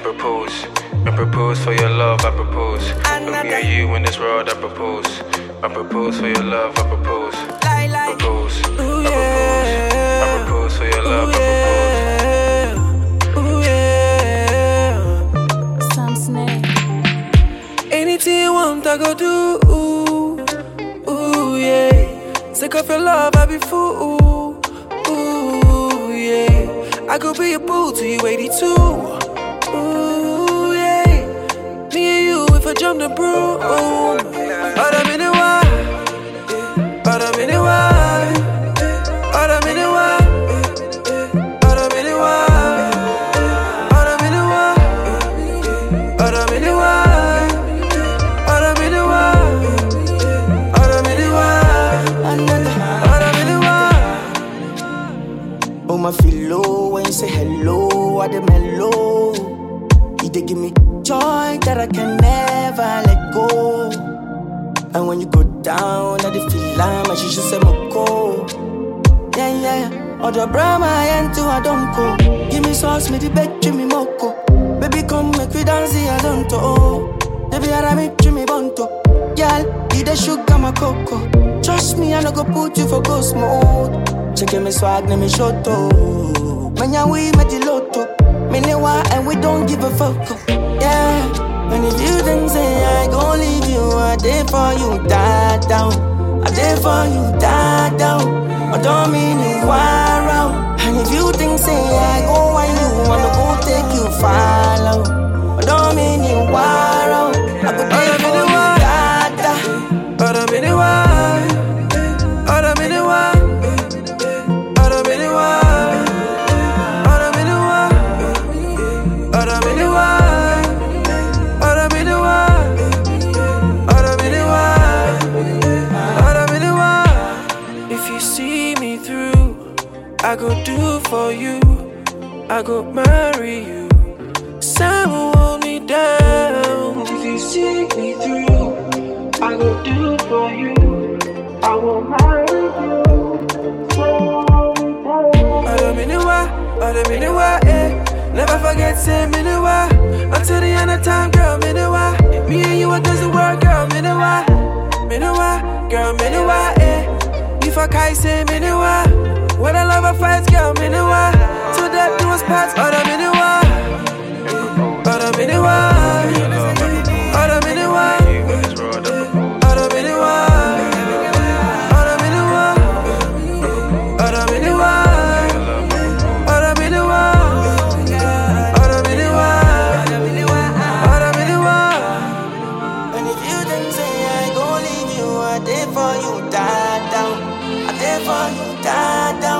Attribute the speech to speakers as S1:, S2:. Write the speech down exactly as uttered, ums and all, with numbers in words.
S1: propose. I propose for your love, I propose. For me and you in this world, I propose. I propose for your love, I propose. I propose, I propose. I propose for your love, I propose.
S2: Ooh yeah.
S3: Sam Snake.
S2: Anything you want, I go do. Ooh, ooh yeah. Sick of your love, I be fool. Ooh yeah. I could be a boo till you eighty-two. Ooh yeah. Me and you if I jump the broom. But I'm in the wild. But I'm in the wild. But I'm in the wild. But I'm in the wild. But I'm in the wild. But I'm in the wild. But I'm in the wild. But I'm in the wild. But I'm in the wild.
S4: Oh my feel when you say hello, I dey mellow. You dey give me joy that I can never let go. And when you go down, I dey feel like my shisha say moko. Yeah yeah, other brahma and two I don't go. Give me sauce, me the bed, Jimmy moko. Baby come make we dance, I don't know. Baby I me Jimmy bonto. Girl, you the sugar my cocoa. Trust me, I no go put you for ghost mode. Check me swag, name me shoto. When ya we met the lotto. Me ne wa and we don't give a fuck. Yeah. When if you think say I gon' leave you, I dey for you, die down. I dey for you, die down. I don't mean you war out. And if you think say I gon' want you, I no go take you far out. I don't mean you war out. I go dey for you, die down.
S2: But I'm in the wild. But I'm in the wild. But I'm in the wild. But I'm in the wild. But I'm in the wild. I go do for you, I go marry you. Someone hold me down. If you see me through, I go do for you, I will marry you. Someone hold me down. But I'm in the wild, but I'm in the wild, eh. Never forget, say I'm in the wild. Until the end of time, girl, I'm in the wild. Me and you, what doesn't work, girl, I'm in the wild. I'm in the wild, girl, I'm in the wild, eh. If I can't say I'm in the wild. When I love a fight, girl, I'm in the wild. So that do us parts, but I'm in the wild. But I'm in the wild. But I'm in the wild. But I'm in the wild. But I'm in the wild. But I'm in the wild. But I'm in the wild. But I'm in the wild. But I'm in the wild.
S4: And if you think say I gon' leave you, I dey for you, die down. I dey for you, die down.